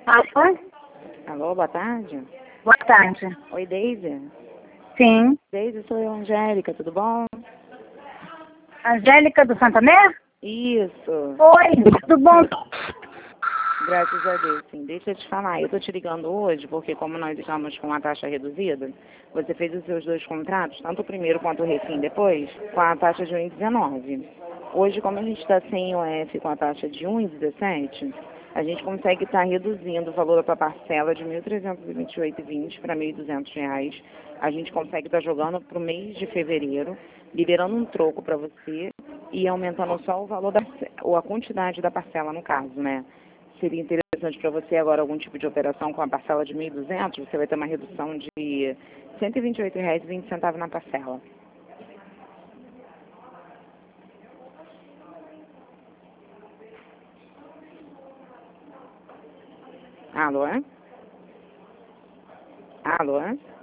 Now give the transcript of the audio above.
Alô? Alô, boa tarde. Boa tarde. Oi, Deise. Sim. Deise, sou eu, Angélica, tudo bom? Angélica do Santander? Isso. Oi, tudo bom? Graças a Deus, sim. Deixa eu te falar, eu tô te ligando hoje porque como nós estamos com a taxa reduzida, você fez os seus 2 contratos, tanto o primeiro quanto o refim depois, com a taxa de 1,19. Hoje, como a gente está sem IOF com a taxa de 1,17, a gente consegue estar reduzindo o valor da tua parcela de R$ 1.328,20 para R$ 1.200. A gente consegue estar jogando para o mês de fevereiro, liberando um troco para você e aumentando só o valor ou a quantidade da parcela, no caso, né? Seria interessante para você agora algum tipo de operação com a parcela de 1.200, você vai ter uma redução de R$ 128,20 na parcela. Alô? Alô?